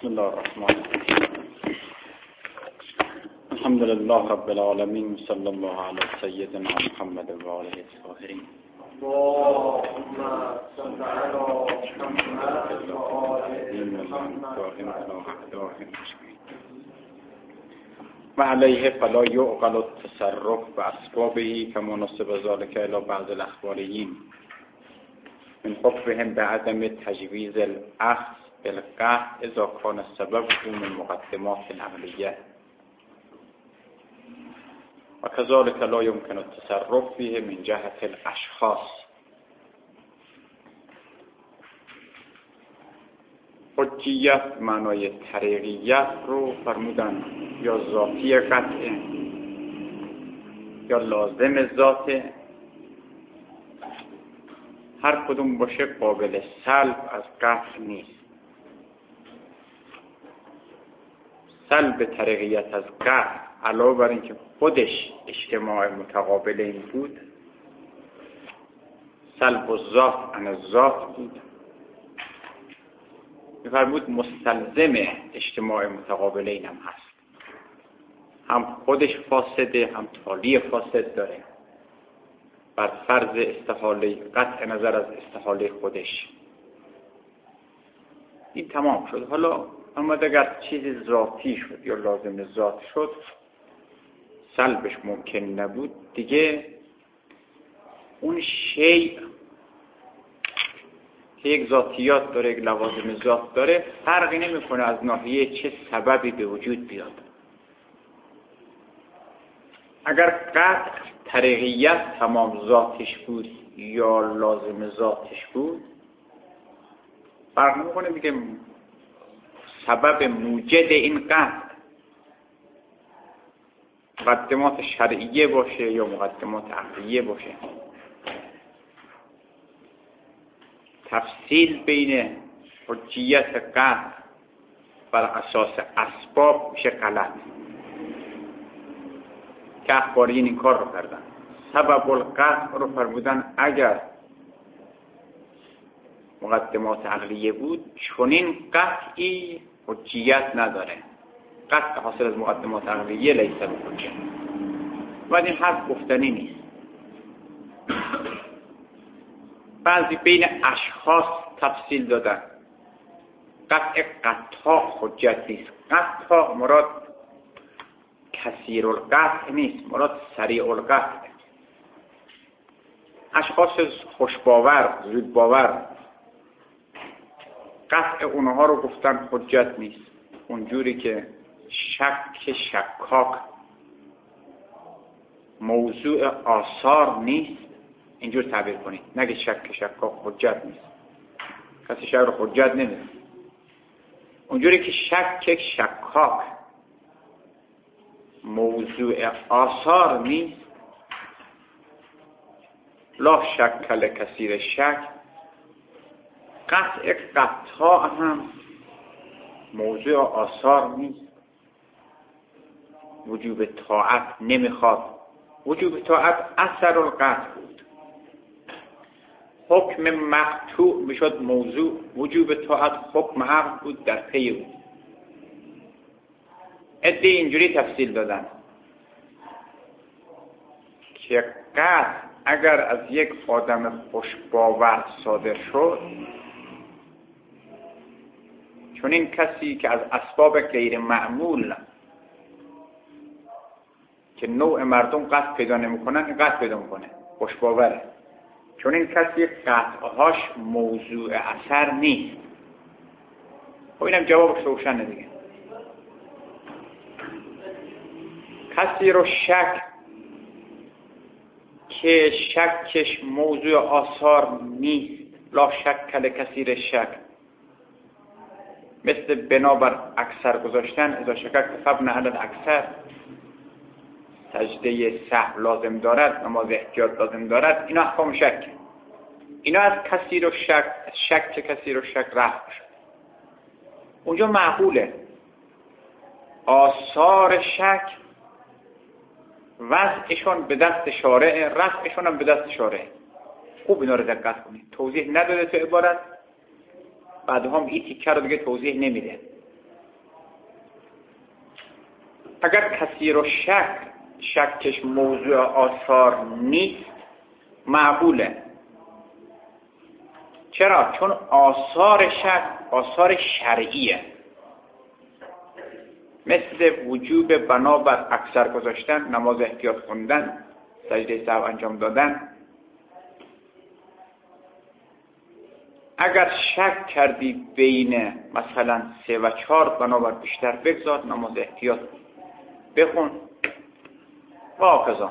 بسم الله الرحمن الرحیم. الحمد لله رب العالمین، صلی الله علی سیدنا محمد و آله الطاهرین. اللهم صل على محمد و آل محمد و علیه فلا یعقل التصرف باسبابه فمناسب ذلك الى بعض الاخباریین من حکمهم بعدم تجویز الاخذ بالقطع اذا كان السبب من مقدمات العقلیه و كذلك لا يمكن التصرف فيه من جهة الاشخاص. حجیت معنای طریقیت رو فرمودن یا ذاتی قطع یا لازم ذات، هر کدوم باشه قابل سلب از قطع نیست. سلب طریقیت از قطع علاوه بر اینکه خودش اجتماع متقابلین بود، سلب و ذات عن ذات بود. می‌فرمود مستلزم اجتماع متقابلین هم هست، هم خودش فاسده هم تالی فاسد داره، بر فرض استحاله قطع نظر از استحاله خودش. این تمام شد. حالا اما اگر چیز ذاتی شد یا لازم ذات شد، سلبش ممکن نبود، دیگه اون شیء که یک ذاتیات داره، یک لوازم ذات داره، فرقی نمیکنه از ناحیه چه سببی به وجود بیاد. اگر قطع طریقیت تمام ذاتش بود یا لازم ذاتش بود، فرق نمیکنه دیگه. سبب موجد این قطع مقدمات شرعیه باشه یا مقدمات عقلیه باشه، تفصیل بین حجیت قطع بر اساس اسباب میشه غلط، که اخباریین این کار رو کردن. سبب القطع رو فرمودن اگر مقدمات عقلیه بود، چنین قطعی حجیت نداره. قطع حاصل از مقدمات عقلیه لیس بحجه. بعد این حرف گفتنی نیست. بعضی بین اشخاص تفصیل دادن. قطع قطع حجت نیست. قطع مراد کثیر القطع نیست، مراد سریع القطع. اشخاص خوشباور، زودباور، قطع اونها رو گفتن حجت نیست. اونجوری که شک شکاک موضوع آثار نیست، اینجور تعبیر کنید. نگه شک شکاک حجت نیست، کسی شک رو حجت نمیدونه. اونجوری که شک شکاک موضوع آثار نیست، لا شک لکثیر شک، قطع قطع هم موضوع آثار نیست. وجوب طاعت نمیخواد. وجوب طاعت اثر القطع بود. حکم مقطوع میشد موضوع. وجوب طاعت حکم عقل بود در پی او. عده اینجوری تفصیل دادن که قطع اگر از یک آدم خوشباور صادر شد، چون این کسی که از اسباب غیر معمول که نوع مردم قطع پیدا نمی‌کنن، این قطع پیدا می‌کنه، خوشباوره. چون این کسی قطعهاش موضوع اثر نیست. خب اینم جوابش روشنه دیگه. کسی رو شک که شکش موضوع آثار نیست، لا شک لکثیر شک، مثل بنابر اکثر گذاشتن، اذا شکک فبن علی الاکثر، سجده سهو لازم دارد، نماز احتیاط لازم دارد، اینا احکام شک. اینا از کثیر و شک کثیر و شک رفع شد. اونجا معقوله آثار شک وضعشون به دست شارع، رفعشون هم به دست شارع. خوب اینا رو دقت کنید. توضیح نداده تو عبارت، بعد هم این تیکه رو دیگه توضیح نمیده. اگر کثیر و شکش موضوع آثار نیست مقبوله. چرا؟ چون آثار شک آثار شرعیه، مثل وجوب بنا بر اکثر گذاشتن، نماز احتیاط خوندن، سجده سهو انجام دادن. اگر شک کردی بین مثلا 3 و 4 بنابر بیشتر بگذار، نماز احتیاط بخون و هکذا.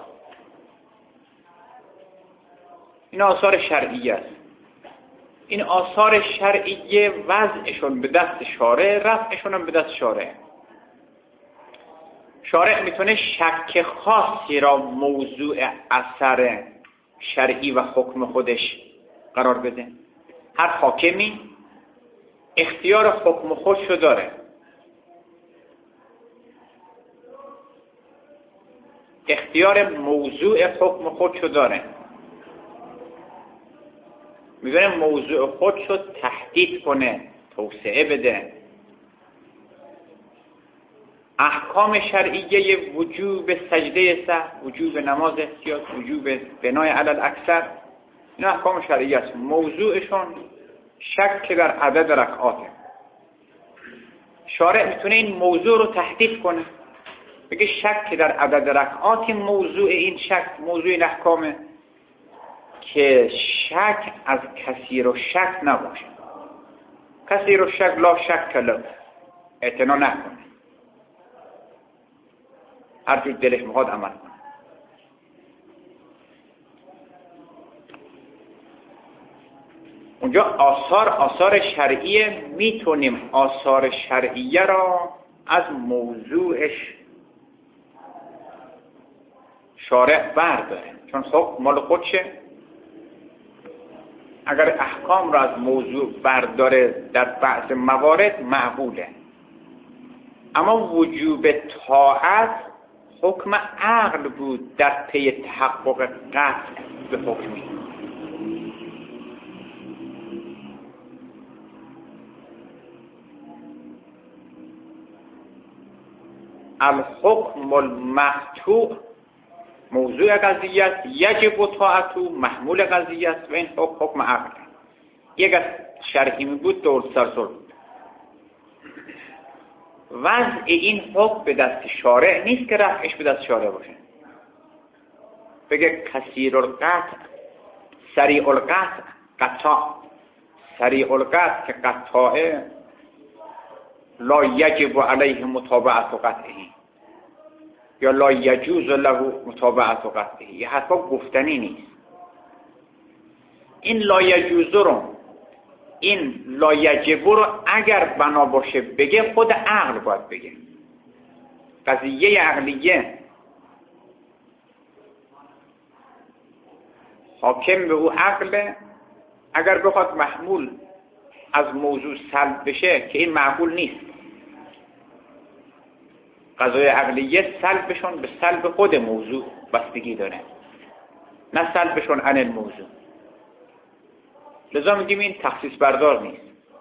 این آثار شرعیه است. این آثار شرعیه وضعشون به دست شارع، رفعشون هم به دست شارع. شارع میتونه شک خاصی را موضوع اثر شرعی و حکم خودش قرار بده. هر حاکمی اختیار حکم خودشو داره. اختیار موضوع حکم خودشو داره. میتونه موضوع خودشو تحدید کنه، توسعه بده. احکام شرعیه وجوب سجده سهو، وجوب نماز احتیاط، وجوب بنای علی الاکثر، این احکام شرعیه است. موضوعشون شک در عدد رکعاته. شارع میتونه این موضوع رو تحدید کنه، بگه شک در عدد رکعات موضوع این شک، موضوع این احکامه، که شک از کثیر و شک نباشه. کثیر و شک لا شک له، اعتنا نکنه، هر جور دلش میخواد عمل کنه. اونجا آثار شرعیه، میتونیم آثار شرعیه را از موضوعش شارع برداره، چون حکم مال خودشه. اگر احکام را از موضوع برداره در بعض موارد مقبوله. اما وجوب طاعت حکم عقل بود در پی تحقق قطع به حکمی. الحکم المقطوع موضوع قضیه است، یجب طاعته محمول قضیه است و این حکم عقل. یک از شرعی بود دور سرسل بود. وضع این حکم به دست شارع نیست که رفعش به دست شارع باشه. بگه کثیر القطع، سریع القطع، قطع. سریع القطع که قطعه لا یجب علیه متابعت قطعه یا لا یجوز له متابعت قطعه، یه حرفا گفتنی نیست. این لا یجوز رو، این لا یجب رو اگر بنا باشه بگه، خود عقل باید بگه. قضیه عقلیه حاکم به او عقله. اگر بخواد محمول از موضوع سلب بشه که این معقول نیست، قضای عقلیه سلبشون به سلب خود موضوع بستگی داره، نه سلبشون عن الموضوع. لذا میگیم این تخصیص بردار نیست.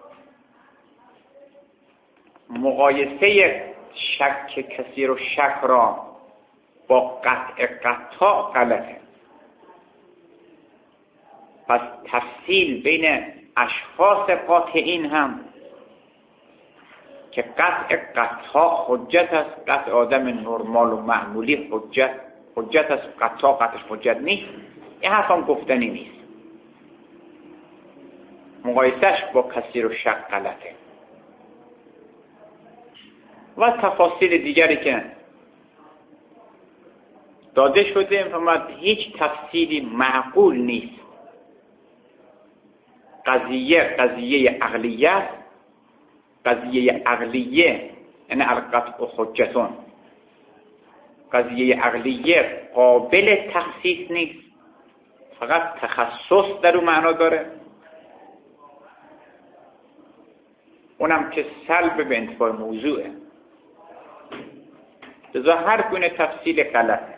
مقایسه شک کثیر و شک را با قطع قطع غلطه. پس تفصیل بین اشخاص قاطعین هم که قطع قطع حجت است، قطع آدم نرمال و معمولی حجت است، قطعش حجت نیست، این حرف هم گفتنی نیست. مقایسهش با کثیر و شک غلطه. و تفاصیل دیگری که داده شده فرمود هیچ تفصیلی معقول نیست. قضیه عقلیه است. قضیه عقلیه یعنی القطع حجتون. قضیه عقلیه قابل تخصیص نیست، فقط تخصص در اون معنا داره، اونم که سلب به انتفاع موضوعه. لذا هر گونه تفصیل غلطه.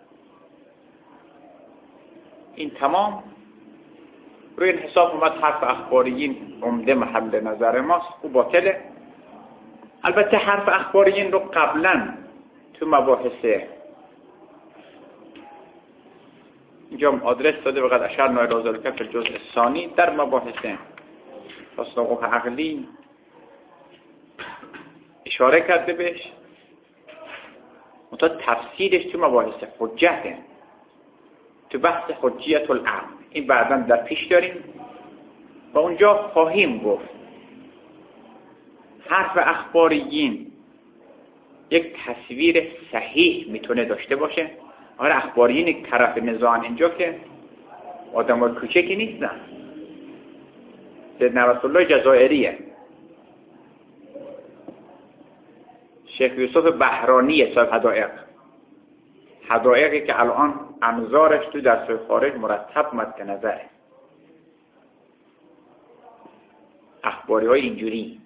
این تمام روی این حساب اومد حرف اخباریین عمده محل نظر ماست، او باطله. البته حرف اخباریین رو قبلا تو مباحث اینجا آدرس داده وقت اشرنا الی ذلک فی الجزء الثانی در مباحث حسن قبح عقلی اشاره کرده بهش، منتها تفسیرش تو مباحث حجته، تو بحث حجیت العقل این بعدا در پیش داریم و اونجا خواهیم گفت حرف اخباریین یک تصویر صحیح میتونه داشته باشه. آره اخباریین طرف نزاعن اینجا که آدمای کوچکی نیستن، سید نوست الله جزائریه، شیخ یوسف بحرانی صاحب حدائقی که الان انظارش تو درس‌های خارج مرتب مد نظره. اخباری های اینجوری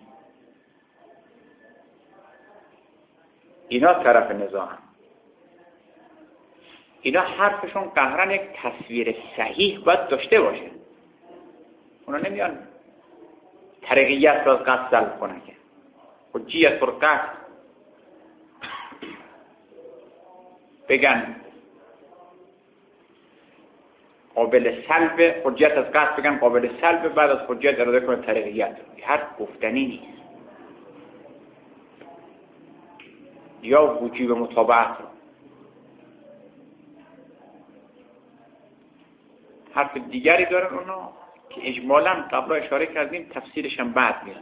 اینا طرف نزاعن، اینا حرفشون قهرن یک تصویر صحیح باید داشته باشه. اونا نمیان طریقیت را از قصد سلب کنن که حجیت پر قصد بگن قابل سلب، حجیت از قصد بگن قابل سلب، بعد از حجیت اراده کنه طریقیت. حرف گفتنی نیست. یا وجوب مطابقت رو. حرف دیگری دارن اونا که اجمالاً قبلا اشاره کردیم تفسیرش هم بعد میاد.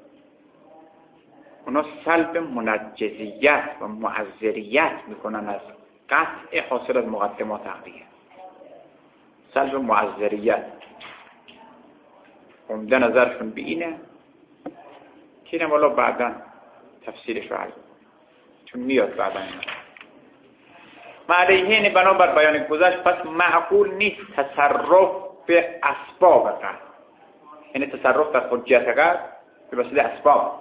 اونا سلب منجزیت و معذریت میکنن از قطع حاصل از مقدمات عقلیه. سلب معذریت عمده نظرشون به اینه که اینم والا بعدا تفسیرش رو عرض چون میاد بعدا معلیهین بنابر بیان گذشت. پس معقول نیست تصرف به اسباب قطع، یعنی تصرف در حجیت قطع به وسیله اسباب.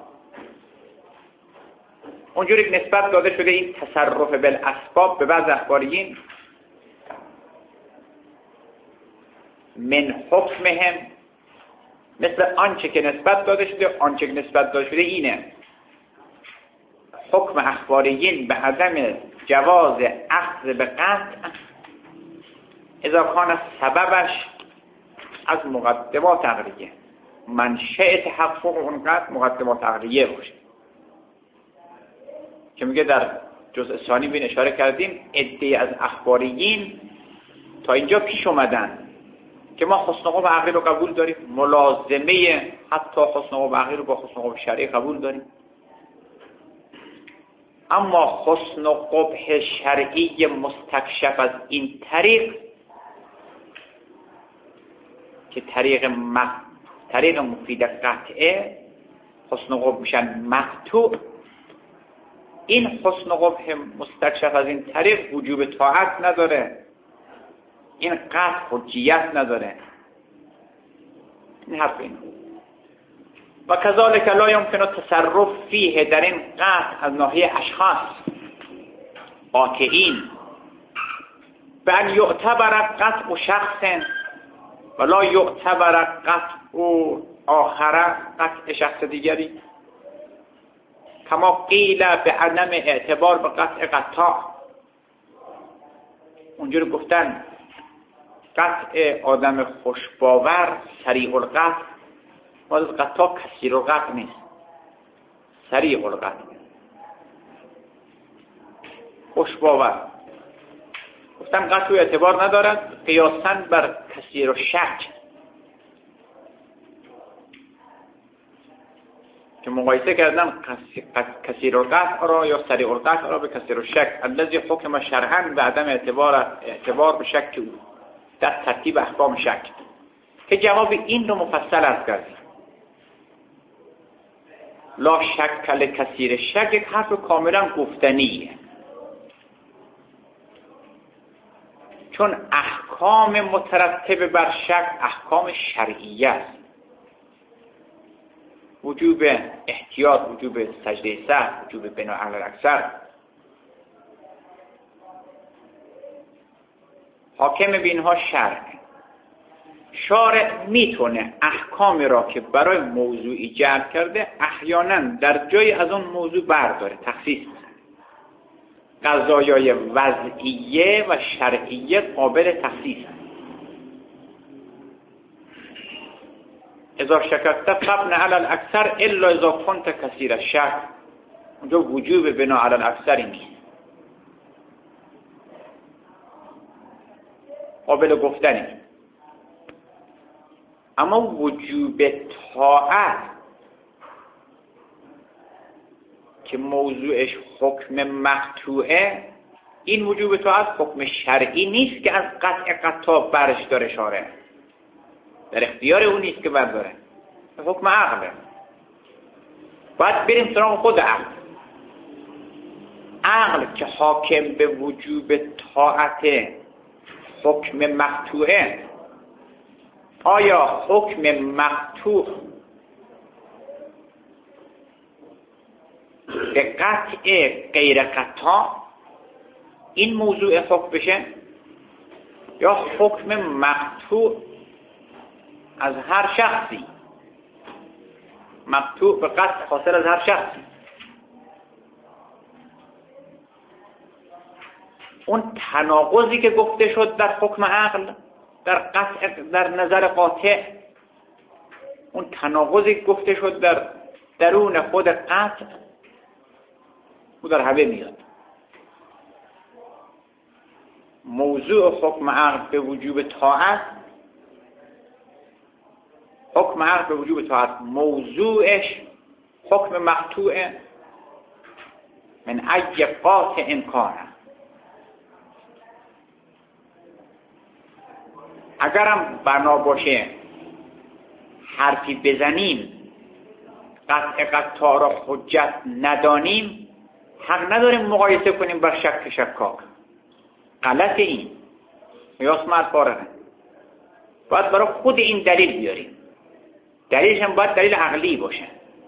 اونجوری نسبت داده شده این تصرف بالاسباب به بعض اخباریین من حکمهم، مثل آنچه که نسبت داده شده، آنچه که نسبت داده شده اینه حکم اخباریین به عدم جواز اخذ به قطع اذا کان سببش از مقدمات عقلیه، منشأ تحقق اون قطع مقدمات عقلیه باشه. که میگه در جزء ثانی بین اشاره کردیم عده‌ای از اخباریین تا اینجا پیش اومدن که ما حسن قبح عقلی رو قبول داریم، ملازمه حتی حسن قبح عقلی رو با حسن قبح شرعی قبول داریم، اما حسن قبح شرعی مستکشف از این طریق که طریق مفید قطعه حسن قبح میشن مقطوع، این حسن قبح مستکشف از این طریق وجوب طاعت نداره، این قطع حجیت نداره. این حرف این و کذالک لا یمکن التصرف فیه، در این قطع از ناحیه اشخاص واقعین بل یعتبر قطع شخص ولا یعتبر قطع آخر، قطع شخص دیگری، کما قیل به عدم اعتبار به قطع قطاع. اونجور گفتن قطع آدم خوشباور سریع القطع، مال قطاع کثیر القطع نیست، سریع القطع. خوشباور گفتن قطع اعتبار ندارد قیاساً بر کثیر الشک، که مقایسه کردن کثیر القطع را یا سریع القطع را به کثیر الشک الذی حکم شرعاً به عدم اعتبار به شک او در ترتیب احکام شک، که جواب این رو مفصل عرض کردیم. لا شک کثیر شک یک حرف کاملا گفتنیه، چون احکام مترتب بر شک احکام شرعیه است. وجوب احتیاط، وجوب سجده سهو، وجوب بنا علی الاکثر. حاکم به اینها شارع میتونه احکامی را که برای موضوعی جلب کرده احیانا در جای از اون موضوع برداره، تخصیص بزنه. قضایای وضعیه و شرعیه قابل تخصیص است. اذا شککت فابن علی الاکثر الا اذا كنت کثیر الشک. اونجا وجوب بنا علی الاکثری نیست، قابل گفتنی. اما وجوب طاعت که موضوعش حکم مقطوعه، این وجوب طاعت حکم شرعی نیست که از قطع قطع برش داره شارع، در اختیار اون نیست که برداره، حکم عقله. باید بریم سراغ خود عقل. عقل که حاکم به وجوب طاعت حکم مقطوعه، آیا حکم مقطوع به قطع غیر قطع این موضوع حکم بشه، یا حکم مقطوع از هر شخصی، مقطوع به قطع حاصل از هر شخصی، اون تناقضی که گفته شد در حکم عقل در قطع در نظر قاطع، اون تناقضی که گفته شد در درون خود قطع، او در همه میاد. موضوع حکم عقل به وجوب طاعت، حکم عقل به وجوب طاعت موضوعش حکم مقطوع من ای قاطع امکانه. اگرم بنا باشه حرفی بزنیم قطع قطع را حجت ندانیم، حق نداریم مقایسه کنیم بر شک شکاک. غلط این قیاس مرد فارغه. باید برای خود این دلیل بیاریم. دلیلش هم باید دلیل عقلی باشه.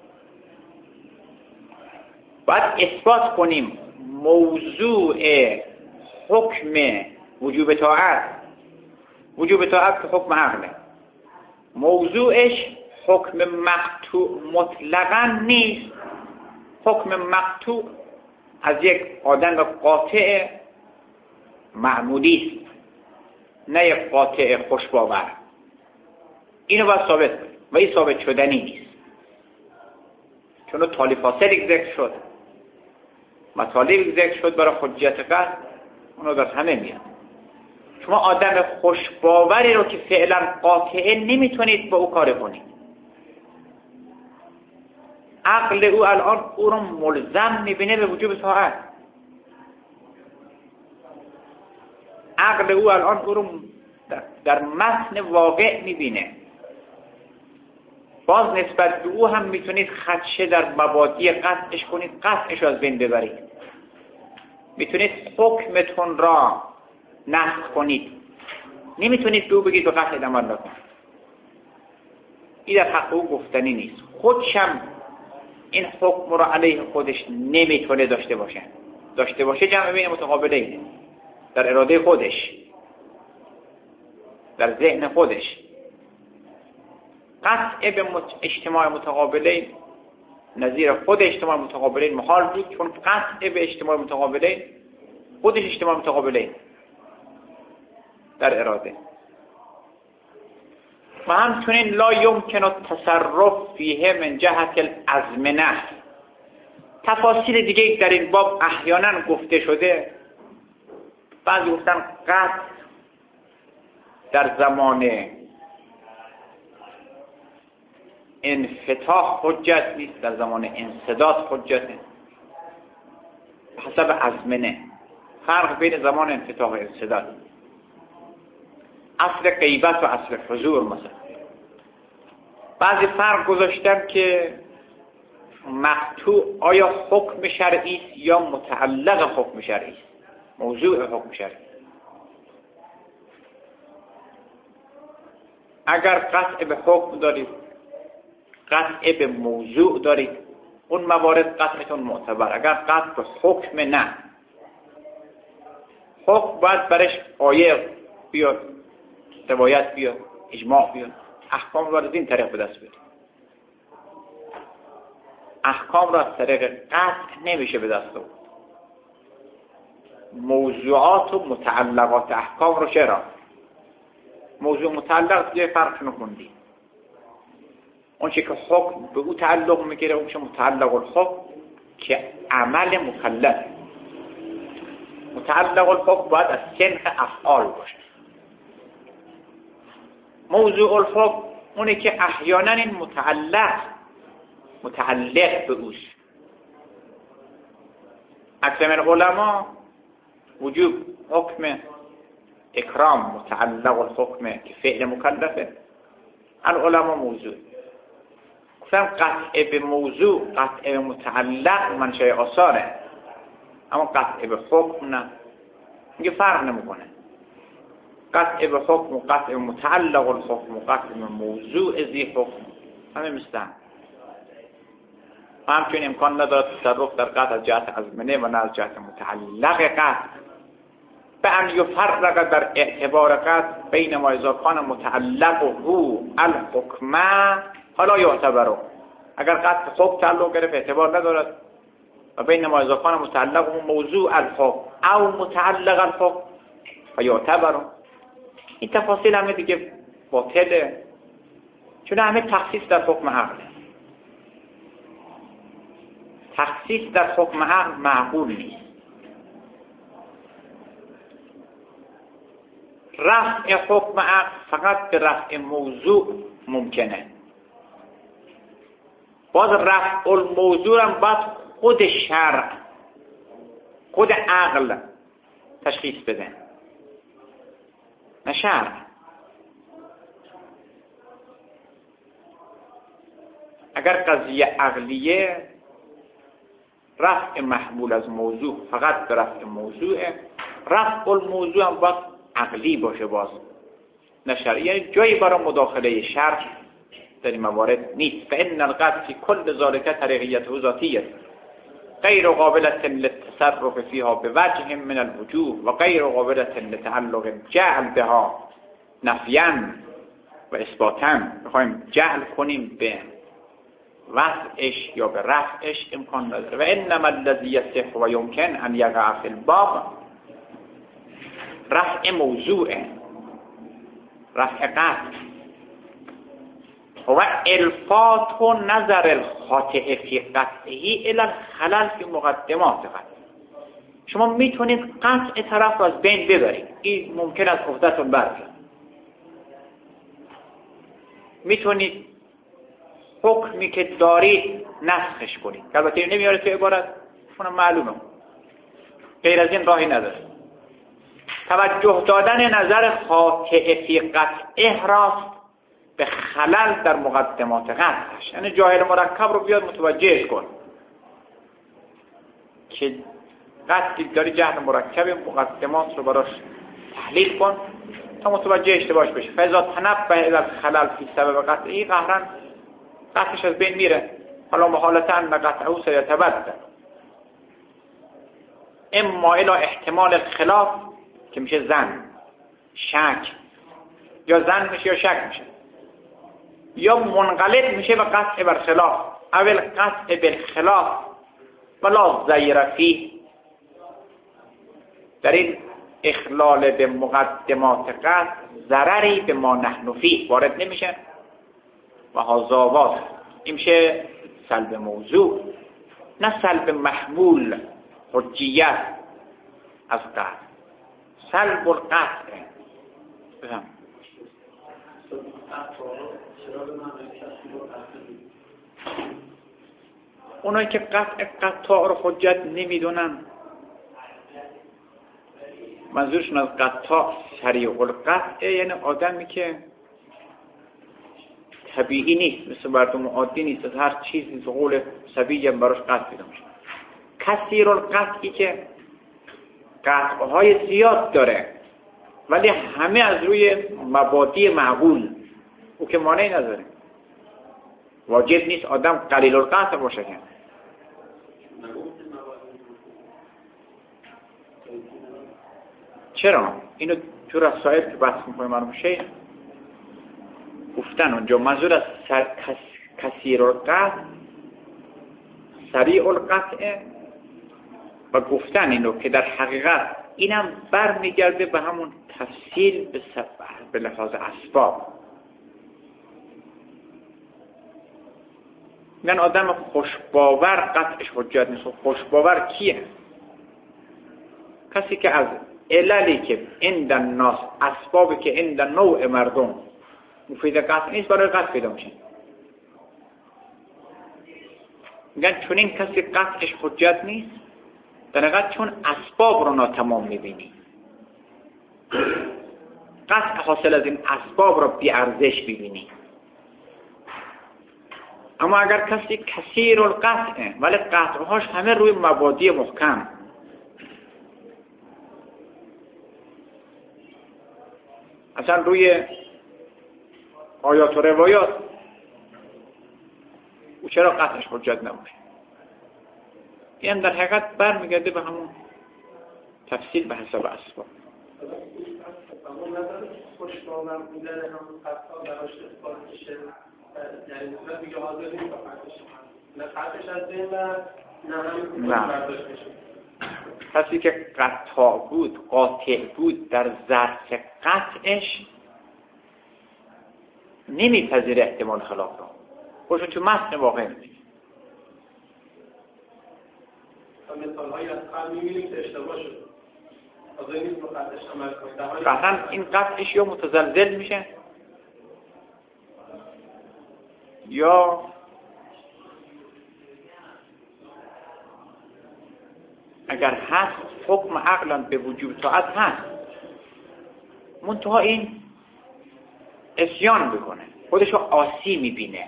باید اثبات کنیم موضوع حکم وجوب طاعت، وجوب طاعت که حکم عقله، موضوعش حکم مقطوع مطلقاً نیست. حکم مقطوع از یک آدم قاطع معمولی است، نه یک قاطع خوشباور. اینو باید ثابت کنیم و این ثابت شدنی نیست، چون طالب فاصلی ذکر شد، مطالبی ذکر شد برای حجت قطع، اونو در همه میاد. شما آدم خوشباوری رو که فعلا قاطعه نمیتونید با او کار کنید. عقل او الان او رو ملزم میبینه به وجوب طاعت. عقل او الان او رو در متن واقع میبینه. باز نسبت به او هم میتونید خدشه در مبادی قطعش کنید، قطعش از بین ببرید. میتونید حکمتون را نسخ کنید، نمیتونید به او بگید به قطع عمل نکن. این در حق او گفتنی نیست. خودشم این حکم را علیه خودش نمیتونه داشته باشه. داشته باشه جمع بین متقابلینه، در اراده خودش، در ذهن خودش. قطع به اجتماع متقابلین نظیر خود اجتماع متقابلین محال بود، چون قطع به اجتماع متقابلین خودش اجتماع متقابلین در اراده. و همچنین لا یمکن التصرف فیه من جهت الازمنه. تفاصیل دیگه در این باب احیانا گفته شده. بعضی گفتن قطع در زمان انفتاح حجت نیست، در زمان انسداد حجته. حسب ازمنه فرق بین زمان انفتاح و انسداد، اصل غیبت و اصل حضور مثلا. بعضی فرق گذاشتن که مقطوع آیا حکم شرعی است یا متعلق حکم شرعی است، موضوع حکم شرعی. اگر قطع به حکم دارید، قطع به موضوع دارید، اون موارد قطعتون معتبر. اگر قطع به حکم نه، حکم باید برش آیه بیاد، روایت بیاد، اجماع بیاد. احکام رو از این طریق به دست بیارید. احکام رو از طریق قطع نمیشه به دست آورد. موضوعات و متعلقات احکام رو چرا؟ موضوع متعلق یه فرقشون رو خوندی. اون چه که حکم به او تعلق میگیره اون چه متعلق الحکم که عمل مکلف. متعلق الحکم باید از صنف افعال باشه. موضوع الحکم اونه که احیانا این متعلق به اوش. اکثر علما وجوب حکم اکرام متعلق الحکمه که فعل مکلفه. العلماء موضوع گفتم قطع به موضوع قطع به متعلق منشأ آثاره، اما قطع به حکم نه. میگه فرق نمیکنه. قطع به حکم و قطع به متعلق الحکم و قطع به موضوع ذی حکم همه مثل هم چون امکان ندارد تصرف در قطع از جهت ازمنه و نه از جهت متعلق قطع. به ان یفرق در اعتبار قطع بین ما اذا کان متعلق هو الحکم حالا یعتبر. اگر قطع حکم تعلق گرفت اعتبار ندارد و بین ما اذا کان متعلق هو موضوع الحکم او متعلق الحکم یعتبر. این تفاصیل همه دیگه باطله، چون همه تخصیص در حکم عقل. تخصیص در حکم عقل معقول نیست. رفع حکم عقل فقط به رفع موضوع ممکنه. باز رفع الموضوع هم باید خود شرع خود عقل تشخیص بده، نه شرع. اگر قضیه عقلیه رفع محمول از موضوع فقط به رفع موضوعه، رفع الموضوع هم باید عقلی باشه باز نه شرعی. یعنی جایی برای مداخله شرع در این موارد نیست. فإن القطع فی کل ذلك طریقیته ذاتیه غیر قابلة للتصرف فيها بوجه من الوجوه و غیر قابلة لتعلق جعل بها نفیاً و اثباتاً. بخوایم جعل کنیم به وضعش یا به رفعش امکان نداره. و انما الذی یصح و یمکن ان یقع فی الباب رفع موضوع، رفع قطع و الفات و نظر الخاطئ فی قطعی الی الخلل فی مقدمات قطع. شما میتونید قطع طرف رو از بین ببرید، این ممکن است عهده‌تون برد. میتونید حکمی که دارید نسخش کنید، البته نمیاره تو عبارت، اونم معلومه، غیر از این راهی نداره. توجه دادن نظر خاطئ فی قطعه راست به خلل در مقدمات قطعش. یعنی جاهل مرکب رو بیاد متوجه کن که قطعی داری جهل مرکب مقدمات رو براش تحلیل کن تا متوجه اشتباهش بشه. فاذا تنبه الى الخلل فی سبب قطعی قهرن قطعش از بین میره. حالا محالتا ان قطعه سیتبدل اما الى احتمال خلاف که میشه زن شک، یا زن میشه یا شک میشه، یا منقلب میشه به قطع بر خلاف اول قطع بالخلاف ولا ضیر فیه. در این اخلال به مقدمات قطع ضرری به ما نحن فیه وارد نمیشه و هازاواز. این میشه سلب موضوع نه سلب محمول حجیت از قطع. سلب القطع بفهم اونایی که قطع قطاع رو حجت نمیدونن، منظورشون از قطاع سریع القطع یعنی آدمی که طبیعی نیست، مثل مردم عادی نیست، از هر چیزی به قول سبیعی هم براش قطع پیدا میشه. کثیر القطعی که قطعهای زیاد داره ولی همه از روی مبادی معقول، او که مانعی نداره. واجب نیست آدم قلیل القطع باشه. که چرا؟ اینو تو رسائل که بحث می‌کنه مرحوم شیخ گفتن اونجا منظور از کثیر القطع سریع القطع و گفتن اینو که در حقیقت اینم برمیگرده به همون تفصیل به لحاظ اسباب. من آدم خوشباور قطعش حجت نیست. خوشباور کیه؟ کسی که از عللی که عند الناس، اسبابی که عند نوع مردم مفید قطع نیست برای قطع پیدا میشه. میگن چون این کسی قطعش حجت نیست، در حقیقت چون اسباب رو ناتمام میبینی، قطع حاصل از این اسباب رو بی ارزش ببینی. اما اگر کسی کثیر القطعه ولی قطعهاش همه روی مبادی محکم، اصلا روی آیات و روایات، او چرا قطعش حجت نباشه؟ این در حقیقت برمیگرده به همون تفصیل به حسب اسباب. اما نظر خوشباور بودن همون قطعا براش اثبات میشه، یعنی مثلا دیگه حاضر نیست با قطعش، نه قطعش از ذهن نه همین برداشت میشه. کسی که قطع بود، قاطع بود در ظرف قطعش، نمیپذیره احتمال خلاف را، خودشون تو متن واقع میبینه. مثال‌هایی از قبل می‌بینیم که اشتباه شد. حاضر نیست با قطعش عمل کنه. قطعاً این قطعش یا متزلزل میشه یا اگر هست حکم عقلا به وجوب طاعت هست، منتها این عصیان بکنه، خودشو عاصی میبینه.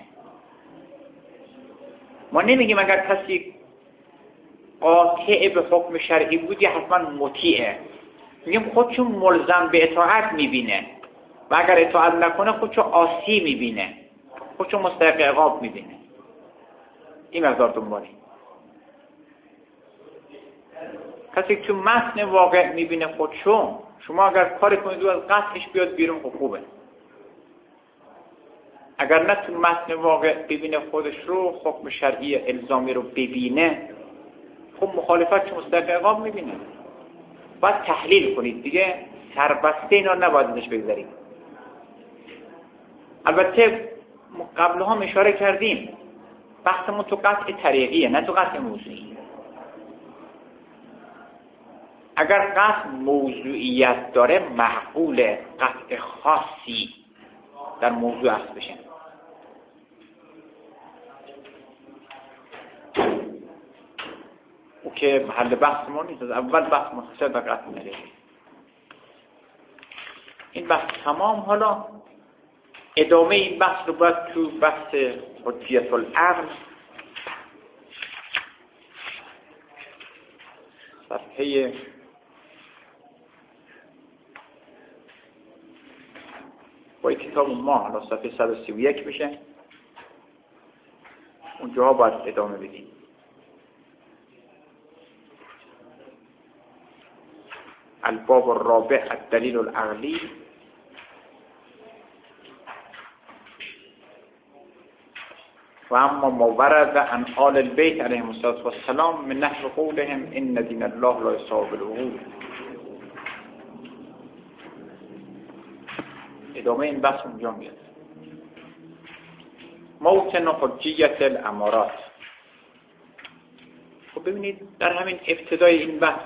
ما نمیگیم اگر کسی قاطع به حکم شرعی بود یا حتما مطیعه، میگیم خودشو ملزم به اطاعت میبینه و اگر اطاعت نکنه خودشو عاصی میبینه، خودشو مستحق عقاب میبینه. این مقدار دنبالی. کسی که تو متن واقع میبینه خودشو، شما اگر کاری کنید و از قطعش بیاد بیرون خوبه. اگر نه تو متن واقع ببینه خودش رو، حکم شرعی الزامی رو ببینه، خب مخالفت چون مستحق عقاب میبینه. باید تحلیل کنید دیگه، سربسته اینا نباید ازش بگذارید. البته قبل هم اشاره کردیم بحثمون تو قطع طریقیه نه تو قطع موضوعی. اگر قطع موضوعیت داره معقول قطع خاصی در موضوع هست بشه. او که محل بحث ما نیست، از اول بحث مختصر به قطع طریقی. این بحث تمام. حالا ادامه این بحث رو باید تو بحث حجیت العقل صفحه با کتاب ما حالا صفحه 131 بشه، اونجا باید ادامه بدیم. الباب الرابع الدلیل العقلی. و اما ما ورد عن آل البیت علیهم السلام من نحو قولهم ان دین الله لا یصاب بالعقول. ادامه این بحث اونجا میاد. موطن حجیت الامارات. خب ببینید در همین ابتدای این بحث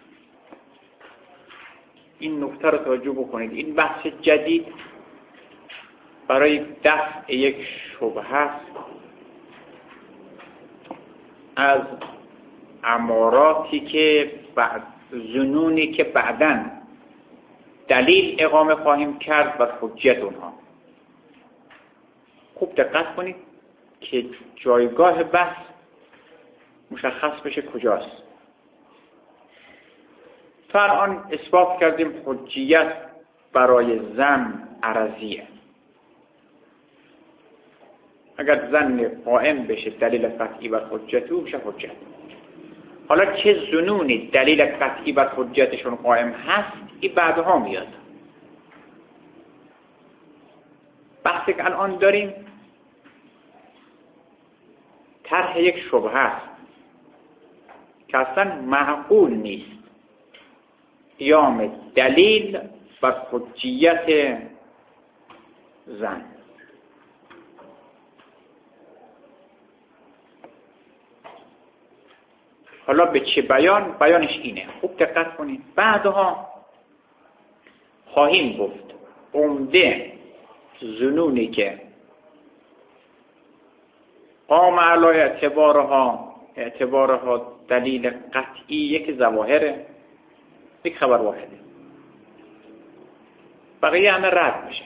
این نکته رو توجه بکنید. این بحث جدید برای دفع یک شبهه است از اماراتی که ظنونی که بعداً دلیل اقامه خواهیم کرد و حجیت اونها. خوب دقت کنید که جایگاه بحث مشخص بشه کجاست. تا الان اثبات کردیم حجیت برای ظن عرضیه. اگر ظن قائم بشه دلیل قطعی بر حجت او بشه حجت. حالا چه ظنونی دلیل قطعی بر حجتشون قائم هست این بعدها میاد. بحثی که الان داریم طرح یک شبهه است که اصلا معقول نیست قیام دلیل بر حجیت زن. حالا به چه بیان؟ بیانش اینه، خوب دقت کنید. بعدها خواهیم گفت عمده ظنونی که قام علی اعتبارها دلیل قطعی، یک ظواهره، یک خبر واحده، بقیه همه رد میشه.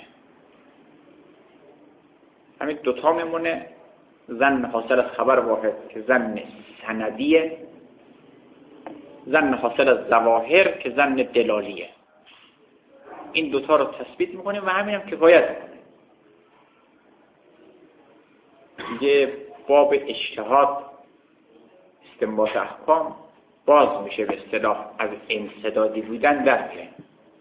همین دوتا میمونه، ظن حاصل از خبر واحد که ظن سندیه، ظن حاصل از ظواهر که ظن دلالیه. این دوتا رو تثبیت میکنیم و همین هم کفایت میکنه. دیگه باب اجتهاد، استنباط احکام باز میشه به اصطلاح از انسدادی بودن در میره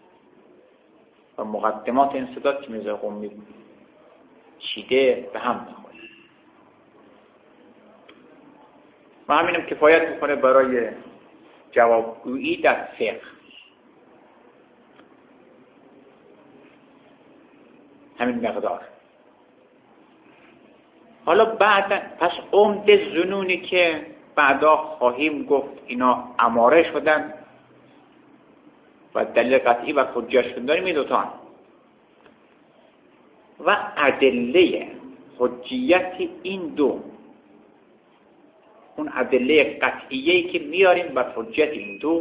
و مقدمات انسداد که میرزا قمی چیده به هم میخوره و همینم کفایت میکنه برای جوابگویی در فقه. همین مقدار. حالا بعد پس عمده ظنونی که بعدا خواهیم گفت اینا اماره شدن و دلیل قطعی و حجیتشون داریم، این دوتا هم. و ادله حجیت این دو، اون ادله قطعیه‌ای که میاریم بر حجیت این دو،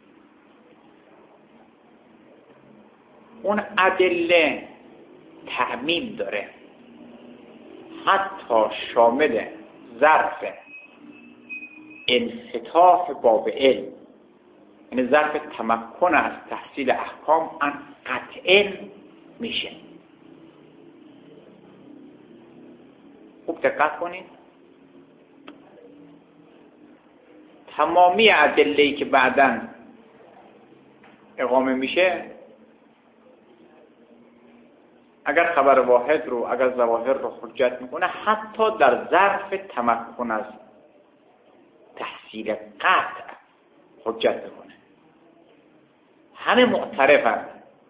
اون ادله تعمیم داره، حتی شامل ظرف انفتاح باب علم، یعنی ظرف تمکن از تحصیل احکام قطعاً میشه. خوب دقت کنید، تمامی ادله‌ای که بعداً اقامه میشه، اگر خبر واحد رو، اگر ظواهر رو حجت میکنه، حتی در ظرف تمکن از تحصیل قطع حجت میکنه. همه معترفن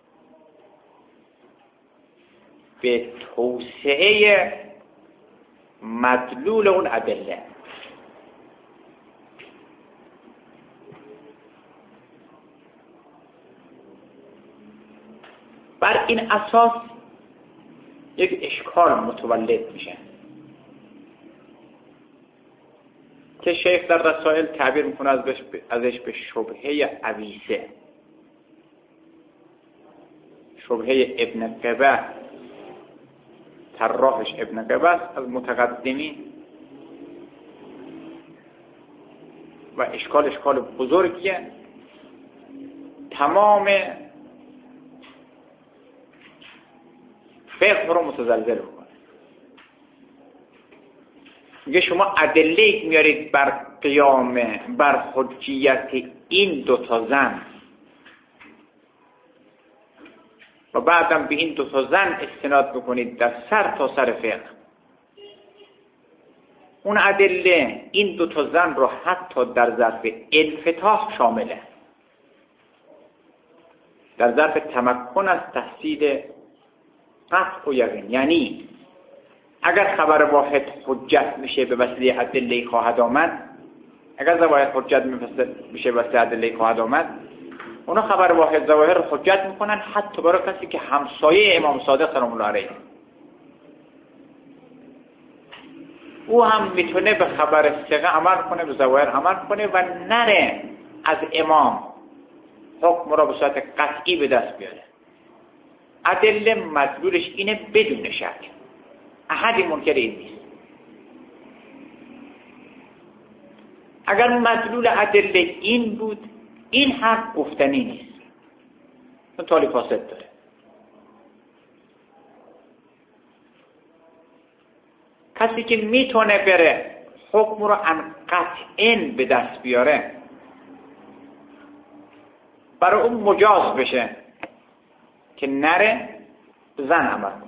به توسعه مدلول اون ادله. بر این اساس یک اشکال متولد میشه که شیخ در رسائل تعبیر میکنه ازش به شبهه عویسه، شبهه ابن قبه، طراحش ابن قبه از متقدمین و اشکال بزرگیه، تمام فقه رو متزلزل میکنه. میگه شما ادله میارید بر قیام، بر حجیت این دوتا زن و بعدم به این دوتا زن استناد میکنید در سر تا سر فقه. اون ادله این دوتا زن رو حتی در ظرف انفتاح شامله، در ظرف تمکن از تحصیل قطع و یقین. یعنی اگر خبر واحد حجت میشه به وسیله ادله خواهد آمد، اگر ظواهر حجت میشه به وسیله ادله خواهد آمد، اونا خبر واحد ظواهر رو حجت میکنن حتی برای کسی که همسایه امام صادق سلام الله علیه، او هم میتونه به خبر ثقه عمل کنه، به ظواهر عمل کنه و نره از امام حکم را به صورت قطعی به دست بیاره. ادله مدلولش اینه بدون شک، احدی منکر این نیست. اگر مدلول ادله این بود، این حرف گفتنی نیست، چون تالی فاسد داره. کسی که میتونه بره حکم رو قطعاً به دست بیاره، برای اون مجاز بشه که نره زن عمل کنه.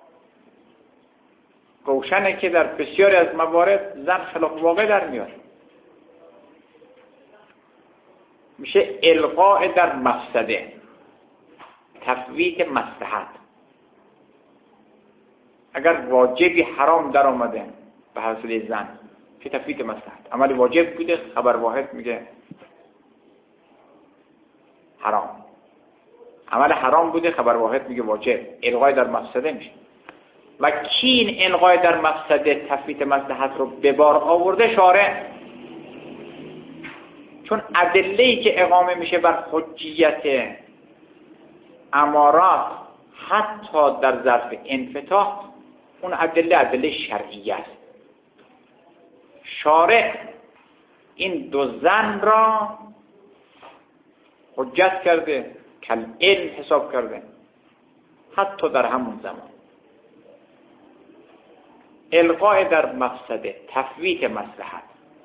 روشنه که در بسیاری از موارد زن خلاف واقع در میاد. میشه الغاء در مفسده، تفویت مصلحت. اگر واجبی حرام در آمده به حاصل زن، چه تفویت مصلحت. عمل واجب بوده، خبر واحد میگه حرام. عمل حرام بوده، خبر واحد میگه واجب. الغای در مفسده میشه. و کی این الغای در مفسده تفویت مصلحت رو به بار آورده؟ شارع. چون ادله‌ای که اقامه میشه بر حجیت امارات حتی در ظرف انفتاح، اون ادله شرعیه است. شارع این دو زن را حجت کرده، کل علم حساب کرده، حتی در همون زمان. الغاء در مفسده، تفویت مصلحت،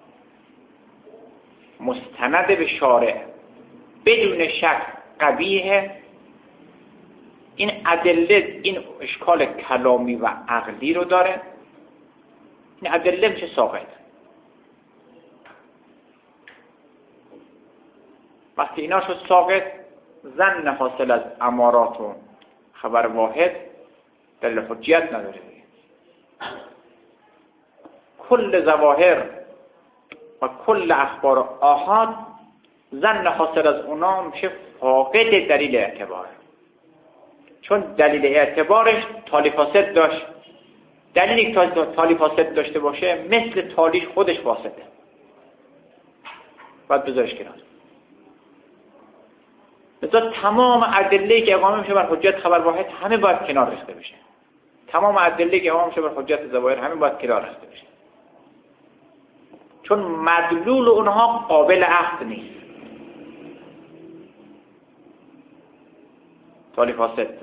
مستند به شارع، بدون شک قبیحه. این ادله این اشکال کلامی و عقلی رو داره. این ادله میشه ساقط. وقتی اینا شد ساقط، ظن حاصل از امارات و خبر واحد دلیل حجیت نداره. کل ظواهر و کل اخبار آحاد ظن حاصل از اونا میشه فاقد دلیل اعتبار، چون دلیل اعتبارش تالی فاسد داشت. دلیلی که تالی فاسد داشته باشه مثل تالیش خودش فاسده، باید بذارش کنار. لذا تمام ادله‌ای که اقامه میشه بر حجت خبر واحد همه باید کنار ریخته بشه. تمام ادله‌ای که اقامه میشه بر حجت ظواهر همه باید کنار ریخته بشه، چون مدلول اونها قابل اخذ نیست، تالی فاسد داره.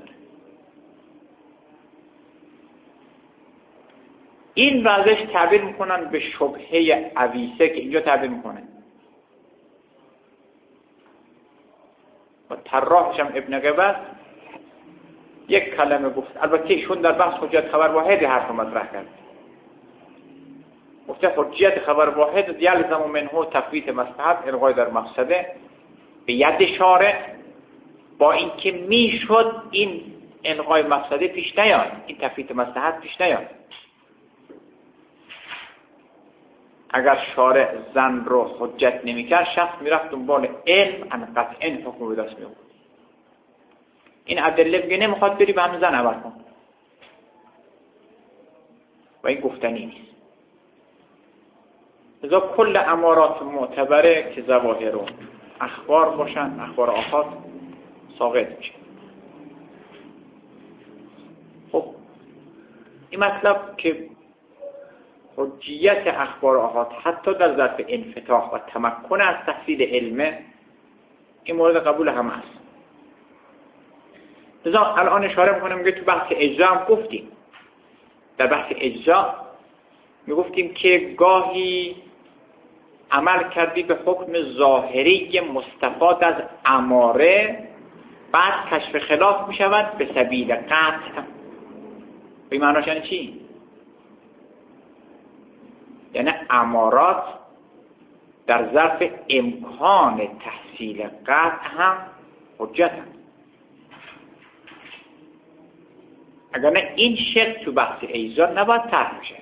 این ازش تعبیر میکنن به شبهه عویسه که اینجا تعبیر میکنه. و طراحش هم ابن قبس یک کلمه گفت، البته ایشون در بحث حجت خبر واحد حرف مطرح کرد. گفته حجت خبر واحد یلزم منه تفویت مصلحت الغای در مفسده به ید شارع، با اینکه میشد این الغای مفسده پیش نیاد، این تفویت مصلحت پیش نیاد. اگر شارع زن رو حجت نمی‌کرد، شخص میرفت دنبال علم ان قطعاً حکم به دست می‌آورد. این ادله میگه نمیخواد بری به همین زن عمل کن و این گفتنی نیست. لذا کل امارات معتبره که ظواهر و اخبار باشن، اخبار آحاد ساقط میشه. خب این مطلب که حجیت اخبار آحاد حتی در ظرف انفتاح و تمکن از تحصیل علمه، این مورد قبول همه است. لذا الان اشاره میکنم میگه تو بحث اجزا هم گفتیم. در بحث اجزا میگفتیم که گاهی عمل کردی به حکم ظاهری مستفاد از اماره، بعد کشف خلاف میشود به سبیل قطع. به معناش یعنی چی؟ یعنی امارات در ظرف امکان تحصیل قطع هم حجت هم. اگر نه این شرط تو بحث ایجاد نباید طرح میشه.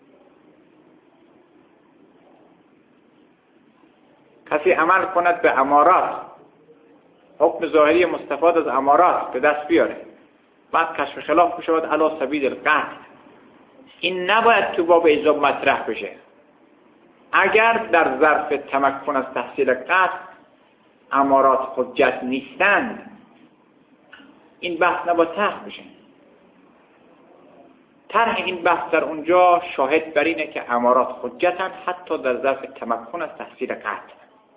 کسی عمل کند به امارات، حکم ظاهری مستفاد از امارات به دست بیاره، بعد کشف خلاف بشود علی سبیل القطع، این نباید تو باب ایجاب مطرح بشه. اگر در ظرف تمکن از تحصیل قطع امارات حجت نیستند، این بحث نباید طرح بشه. طرح این بحث در اونجا شاهد بر اینه که امارات حجتن حتی در ظرف تمکن از تحصیل قطع.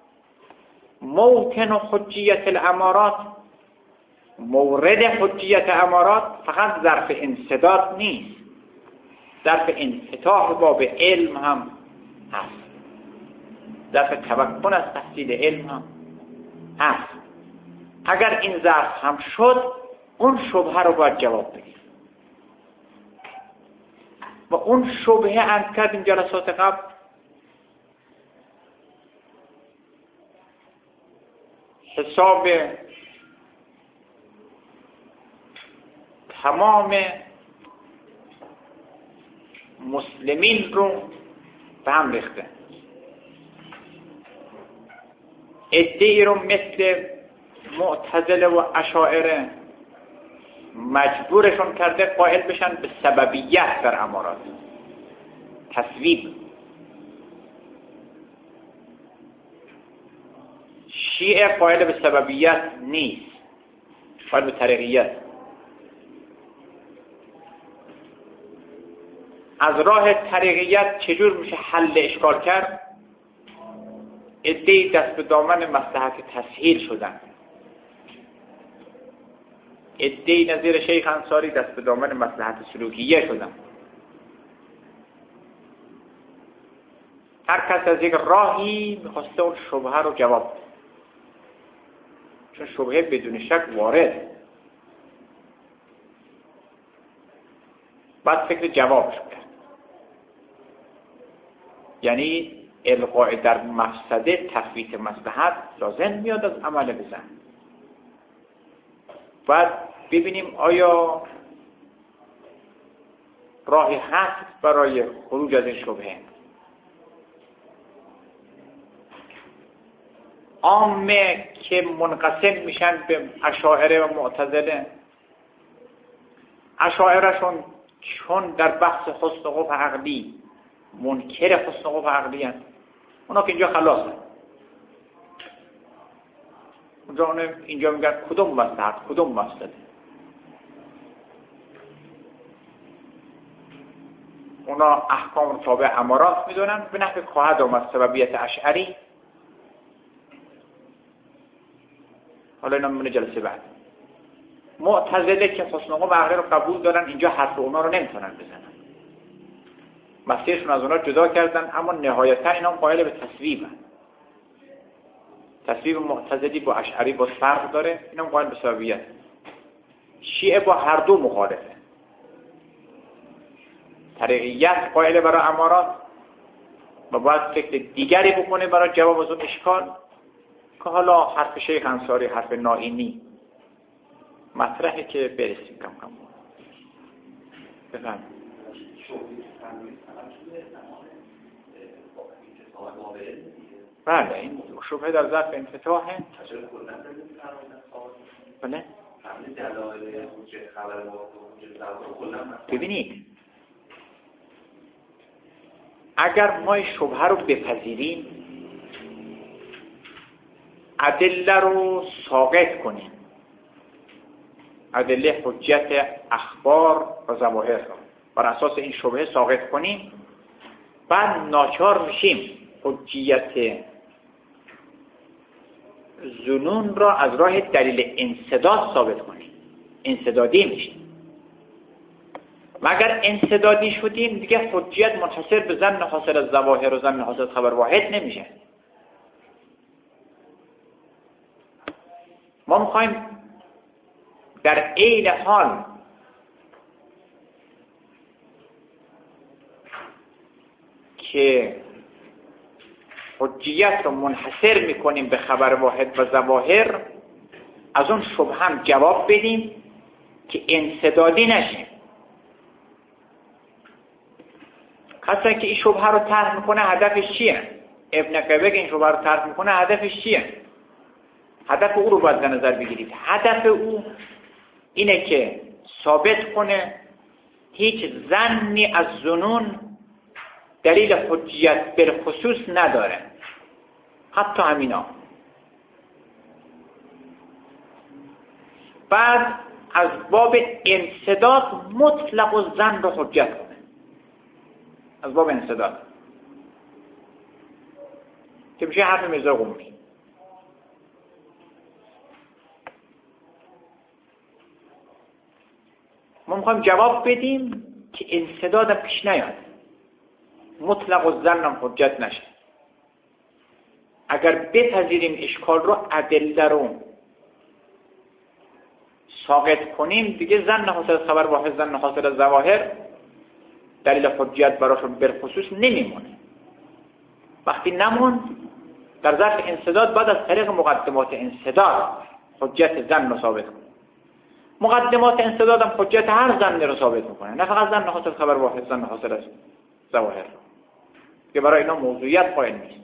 موطن حجیت الامارات، مورد حجیت امارات فقط ظرف انسداد نیست، ظرف انفتاح باب علم هم هست، ظرف تمکن از تحصیل علم هم هست. اگر این ظرف هم شد، اون شبهه رو باید جواب بدیم. و اون شبهه عرض کردیم جلسات قبل، حساب تمام مسلمین رو به هم ریخته. عده‌ای رو مثل معتزله و اشاعره مجبورشون کرده قائل بشن به سببیت در امارات، تصویب. شیعه قائل به سببیت نیست، قائل به طریقیت. از راه طریقیت چجور میشه حل اشکال کرد؟ عده‌ای دست به دامن مصلحت تسهیل شدن، عده‌ای نظیر شیخ انصاری دست به دامن مصلحت سلوکیه شدن. هر کس از یک راهی میخواسته اون شبهه رو جواب بده، چون شبهه بدون شک وارد، بعد فکر جوابش کرد. یعنی القاء در مفسده، تفویت مصلحت لازم میاد از عمل بزن. بعد ببینیم آیا راهی هست برای خروج از این شبهه. عامه که منقسم میشن به اشاعره و معتزله، اشاعرهشون چون در بحث حسن و قبح عقلی منکر حسن و قبح عقلی هست، اونا که اینجا خلاصه. اینجا میگن کدوم مصلحت کدوم مفسده. اونا احکام تابع امارات میدونن به نحو کاهد و سببیت اشعری. حالا اینا میمونه جلسه بعد. معتزله که حسن و قبح عقلی رو قبول دارن، اینجا حرف اونا رو نمیتونن بزنن، مسیرشون از اونا جدا کردن، اما نهایتا اینا قائل به تصویبن. تصویب معتزلی با اشعری با فرق داره، اینا قائل به سببیت. شیعه با هر دو مخالفه. طریقیت قائل برای امارات و باید فکر دیگری بکنه برای جواب از اون اشکال که حالا حرف شیخ انصاری، حرف نائینی مطرحه که برسیم کم کم. بفهم. بله، این شبهه در ظرف انفتاحه. بله. ببینید، اگر ما شبهه رو بپذیریم، ادله رو ساقط کنیم، ادله حجت اخبار و ظواهر رو بر اساس این شبهه ساقط کنیم، بعد ناچار میشیم حجیت ظنون را از راه دلیل انسداد ثابت کنیم. انسدادی میشیم. و اگر انسدادی شدیم دیگه حجیت منحصر به ظن حاصل از ظواهر و ظن حاصل از خبر واحد نمیشه. ما میخوایم در عین حال که حجیت رو منحصر میکنیم به خبر واحد و ظواهر، از اون شبهه هم جواب بدیم که انسدادی نشیم. خاصه که این شبهه رو طرح میکنه هدفش چیه؟ ابن قیبه که این شبهه رو طرح میکنه هدفش چیه؟ هدف او رو باید در نظر بگیرید. هدف او اینه که ثابت کنه هیچ ظنی از ظنون دلیل حجیت بالخصوص نداره، حتی همینا. بعد از باب انسداد مطلق و ظن رو حجت کنه، از باب انسداد که میشه حرف میرزا قومی. ما میخوایم جواب بدیم که انسداد پیش نیاد، مطلق و ظن هم حجت نشه. اگر بپذیریم اشکال رو، ادله رو ساقط کنیم، دیگه ظن حاصل از خبر واحد، ظن حاصل از ظواهر دلیل حجت براشون بالخصوص نمیمونه. وقتی نمون، در ظرف انسداد باید از طریق مقدمات انسداد حجت زن رو ثابت کنه. مقدمات انسداد هم حجت هر زن رو ثابت میکنه، نه فقط زن حاصل خبر واحد، زن حاصل از ظواهر که برای اینا موضوعیت قائل نیست.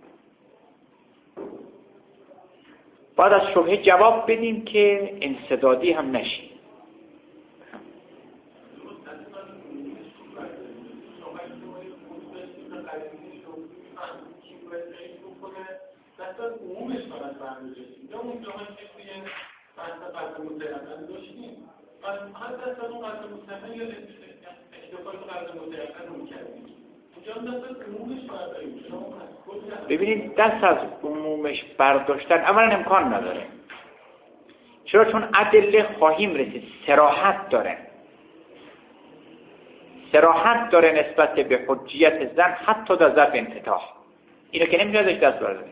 باید از شبهه جواب بدیم که انسدادی هم نشیم. ببینید دست از عمومش برداشتن اولا امکان نداره. چرا؟ چون ادله خواهیم رسید صراحت داره نسبت به حجیت زن حتی در ظرف انفتاح. اینو که نمیشه ازش دست برداریم.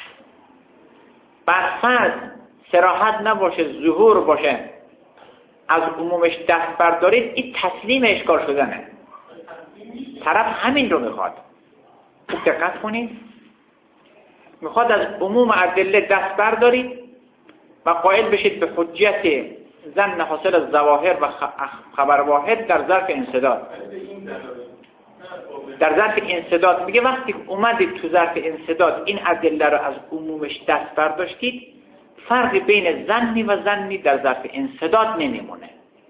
برفرض صراحت نباشه، ظهور باشه، از عمومش دست بردارید، این تسلیم اشکال شدنه. طرف همین رو میخواد. خوب دقت کنید، میخواد از عموم ادله دست بردارید و قائل بشید به حجیت زن حاصل از ظواهر و خبر واحد در ظرف انسداد. در ظرف انسداد میگه وقتی اومدید تو ظرف انسداد این ادله رو از عمومش دست برداشتید، فرقی بین زنی و زنی در ظرف انسداد نمیمونه.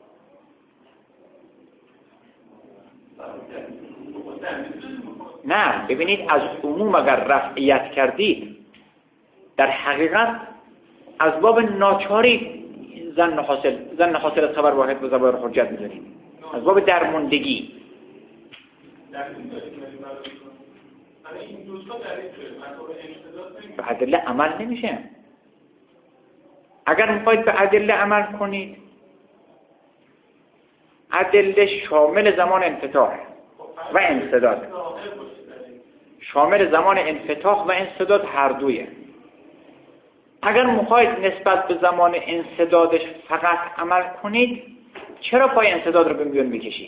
نه، ببینید از عموم اگر رفعیت کردید در حقیقت از باب ناچاری زن حاصل از خبر واحد و ظواهر حجت می‌دونید، از باب درموندگی. به ادله عمل نمیشه. اگر میخواید به ادله عمل کنید، ادله شامل زمان انفتاح و انسداد، شامل زمان انفتاح و انسداد هر دویه. اگر میخواید نسبت به زمان انسدادش فقط عمل کنید، چرا پای انسداد رو به میون میکشید؟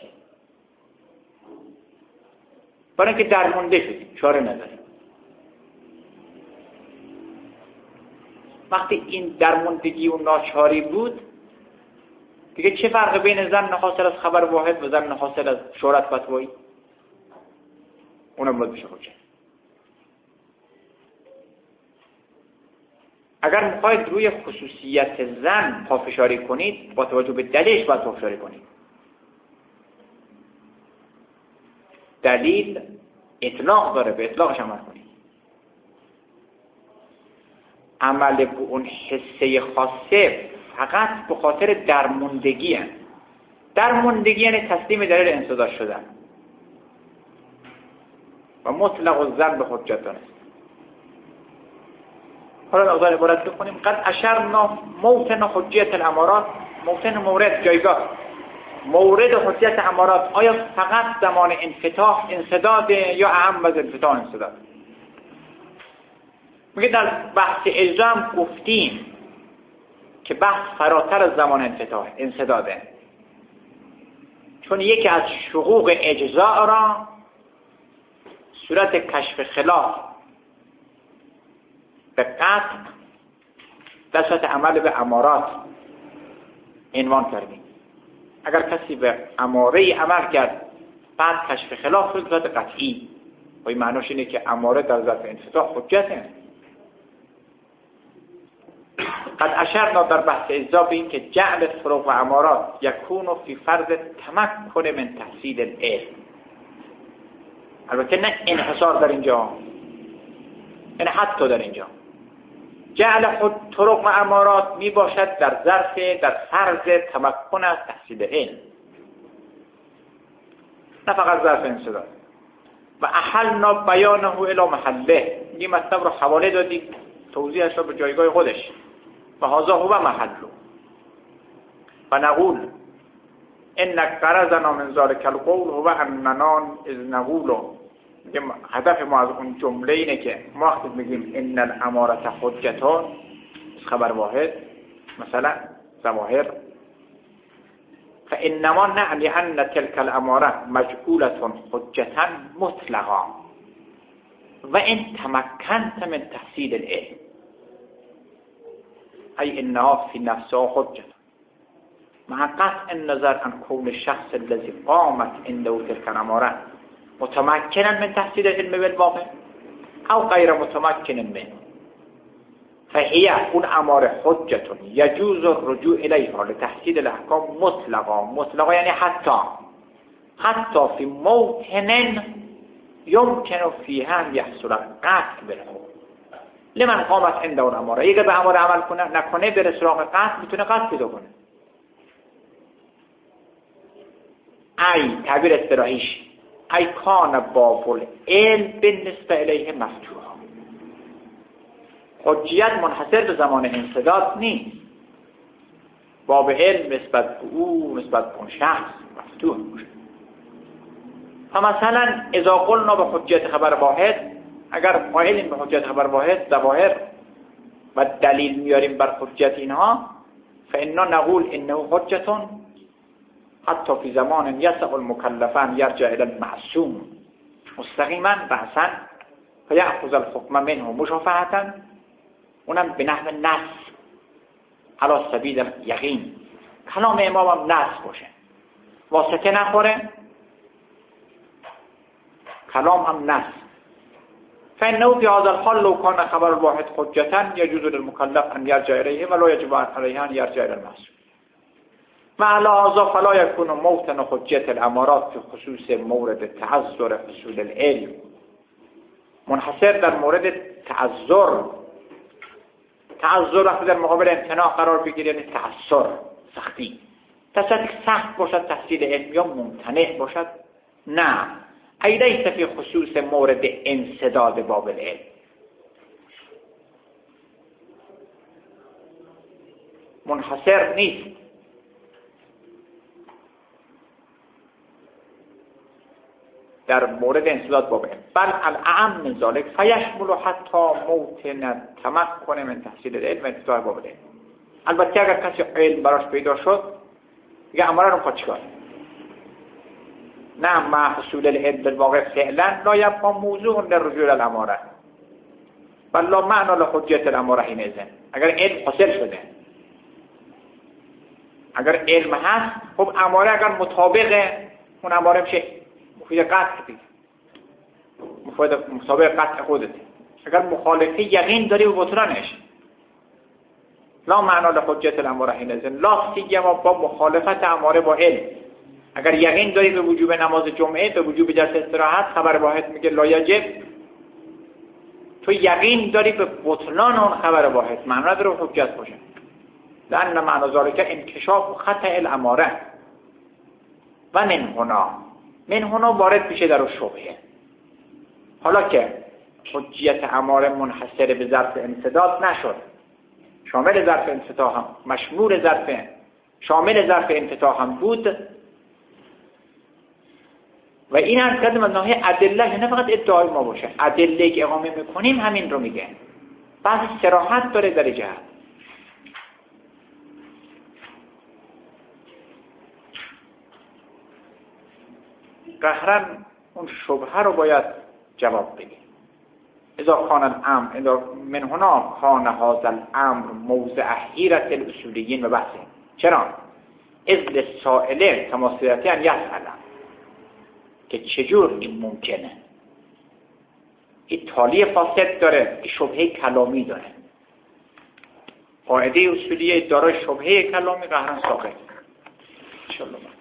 برای اینکه درمونده شدید، چاره ندارید. وقتی این درموندگی و ناچاری بود، دیگه چه فرق بین زن حاصل از خبر واحد و زن حاصل از شهرت فتوایی؟ اونم باید بشه حجت. اگر میخواید روی خصوصیت زن پافشاری کنید، با توجه به دلیلش باید پافشاری کنید. دلیل اطلاق داره، به اطلاقش عمل کنید. عمل به اون حسه خاصه فقط به خاطر درموندگی هست. درموندگی یعنی تسلیم دلیل انسداد شدن و مطلق الظن به حجت دانست. حالا مقدار عبارت بخونیم. قد اشرنا موطن حجیت الامارات، موطن مورد، جایگاه مورد حجیت امارات آیا فقط زمان انفتاح انسداد یا اعم از انفتاح انسداد؟ میگه در بحث اجزا هم گفتیم که بحث فراتر از زمان انفتاح انسداده، چون یکی از شقوق اجزا را صورت کشف خلاف به قطع در صورت عمل به امارات عنوان کردیم. اگر کسی به اماره عمل کرد بعد کشف خلاف شد، صورت قطعی، و این معناش اینه که اماره در ظرف انفتاح حجته. قد اشرنا در بحث اجزا به این که جعل فروق و امارات یکون فی فرض تمکن من تحصیل العلم، البته نه انحصار در اینجا، یعنی حتی در اینجا جعل طرق و امارات می باشد در فرض تمکن از تحصیل علم، نه فقط ظرف انسداد. و احلنا بیانه الی محله، این مطلب رو حواله دادیم، توضیحش رو به جایگاه خودش. و هذا هو محله. و نقول ان غرضنا من ذلك القول هو اننا اذ نقول، هدف ما از اون جمله اینه که ما وقتی میگیم ان الاماره حجتان، خبر واحد مثلا ظواهر، فانما نعنی ان تلك الاماره مجعوله حجتا مطلقا، و این تمکنت من تحصیل العلم ای انها فی نفسها حجة مع قطع النظر عن كون الشخص الذي قامت عنده تلك الأمارة متمكنا من تحصيل العلم بالواقع او غیر متمكن منه فهي اون اماره حجة يجوز الرجوع اليها لتحصيل الاحکام مطلقا یعنی حتی في موطن يمكن فيها ان يحصل قطع بالحكم لمن قامت عنده اون اماره. اگه به اماره عمل کنه نکنه بره سراغ قطع، میتونه قطع پیدا کنه. ای تعبیر اصطلاحیش ای کان باب العلم بالنسبه الیه مفتوح. حجیت منحصر به زمان انسداد نیست. باب علم نسبت به او، نسبت به اون شخص مفتوح میشه. فمثلا اذا قلنا به حجیت خبر واحد، اگر قائلیم به حجیت خبر واحد ظواهر و دلیل میاریم بر حجیت اینها، فإنا نقول انه حجة حتی فی زمان یسع المکلف ان یرجع الی المعصوم مستقیما بحثا فیأخذ الحکم منه مشافهة، اونم به نحو نص علی سبیل یقین. کلام امام هم نص باشه، واسطه نخوره، کلام هم نص. فإنه في هذا الحال لو كان خبر الواحد حجة يجوز للمكلف أن يرجع إليه ولا يجب عليه أن يرجع إلى المعصوم. وعلى هذا فلا يكون موطن حجة الأمارات في خصوص مورد تعذر حصول العلم منحصر در مورد تعذر وقتی در مقابل امتناع قرار بگیره، یعنی تعثر، سختی. تصدیق سخت باشد تحصیل علم یا ممتنع باشد؟ نه. ای لیس فی خصوص مورد انسداد باب العلم. منحصر نیست در مورد انسداد باب العلم، بل الاعم من ذلك فیشمل حتی موطن تمکن من تحصیل العلم و انتفاع باب العلم. البته اگر کسی علم براش پیدا شد دیگه اماره رو میخواد چیکار؟ نه مع حصول العلم بالواقع فعلا لا يبقى موضوع للرجوع الاماره بل لا معنى لحجیت الاماره حینئذ. اگر علم حاصل شده، اگر علم هست، خب اماره اگر مطابق اون اماره میشه مفید قطع دیگه، مطابق قطع خودته. اگر مخالفه یقین داری به بطلانش، لا معنی لحجیت الاماره حینئذ لا سیما با مخالفت اماره با علم. اگر یقین داری به وجوب نماز جمعه، به وجوب جلسه استراحت، خبر واحد میگه لا یجب، تو یقین داری به بطلان اون خبر واحد، معنی نداره حجت باشه. لأن معنی ذلك انکشاف خطأ الاماره و من هنا وارد میشه در شبهه. حالا که حجیت اماره منحصر به ظرف انسداد نشد، شامل ظرف انفتاح هم، مشمول ظرف، شامل ظرف انفتاح هم بود، و این از کدام از ناحیه ادله، نه فقط ادعای ما باشه، ادله که اقامه میکنیم همین رو میگه، بعضی صراحت داره در جهت. قهرن اون شبهه رو باید جواب بدیم. اذا کان الامر من هنا کان هذا الامر موضع حیرت الاصولیین و بحثه. چرا؟ اذ للسائل کما سیاتی ان یسأل که چجور این ممکنه. این تالی فاسد داره، این شبهه کلامی داره. قاعده اصولیه دارای شبهه کلامی قهرن ساقط. انشاءالله.